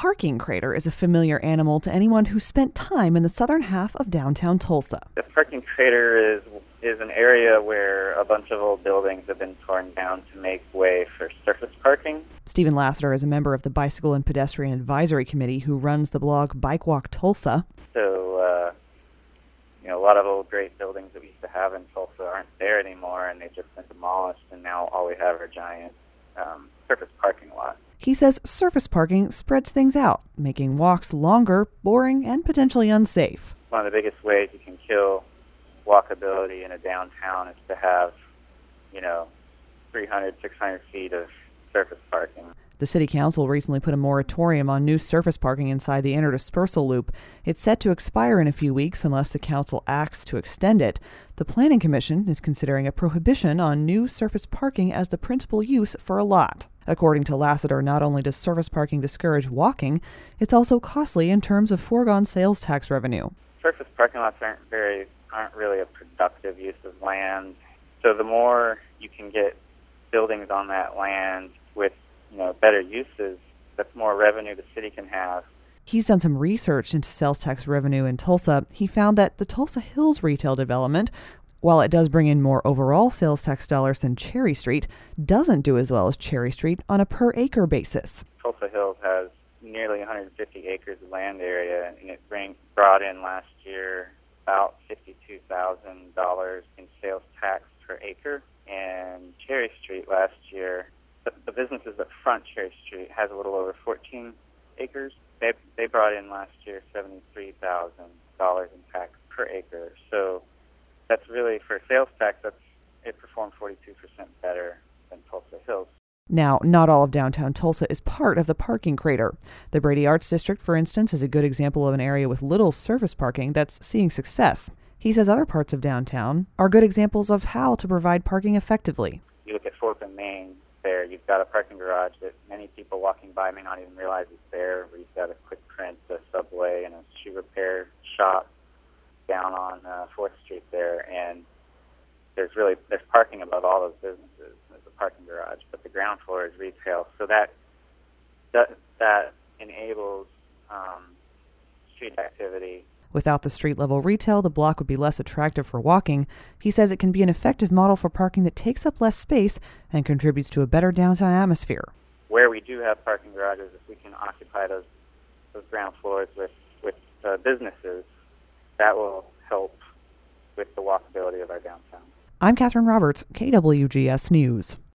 parking crater is a familiar animal to anyone who spent time in the southern half of downtown Tulsa. The parking crater is an area where a bunch of old buildings have been torn down to make way for surface parking. Stephen Lassiter is a member of the Bicycle and Pedestrian Advisory Committee who runs the blog Bike Walk Tulsa. So, a lot of old great buildings that we used to have in Tulsa aren't there anymore, and they've just been demolished, and now all we have are giant surface parking lots. He says surface parking spreads things out, making walks longer, boring, and potentially unsafe. One of the biggest ways you can kill walkability in a downtown is to have, 300, 600 feet of surface parking. The City Council recently put a moratorium on new surface parking inside the interdispersal loop. It's set to expire in a few weeks unless the council acts to extend it. The Planning Commission is considering a prohibition on new surface parking as the principal use for a lot. According to Lassiter, not only does surface parking discourage walking, it's also costly in terms of foregone sales tax revenue. Surface parking lots aren't really a productive use of land. So the more you can get buildings on that land with better uses, that's more revenue the city can have. He's done some research into sales tax revenue in Tulsa. He found that the Tulsa Hills retail development, while it does bring in more overall sales tax dollars than Cherry Street, doesn't do as well as Cherry Street on a per-acre basis. Tulsa Hills has nearly 150 acres of land area, and it brought in last year about $52,000 in sales tax per acre. And Cherry Street last year, the businesses that front Cherry Street has a little over 14 acres. They brought in last year $73,000 in tax per acre. So that's really, for sales tax, it performed 42% better than Tulsa Hills. Now, not all of downtown Tulsa is part of the parking crater. The Brady Arts District, for instance, is a good example of an area with little surface parking that's seeing success. He says other parts of downtown are good examples of how to provide parking effectively. You look at 4th and Main there, you've got a parking garage that many people walking by may not even realize is there, where you've got a Quick Print, a Subway, and a shoe repair shop down on 4th Street there, and there's parking above all those businesses. There's a parking garage, but the ground floor is retail, so that enables street activity. Without the street-level retail, the block would be less attractive for walking. He says it can be an effective model for parking that takes up less space and contributes to a better downtown atmosphere. Where we do have parking garages, if we can occupy those ground floors with businesses, that will help with the walkability of our downtown. I'm Catherine Roberts, KWGS News.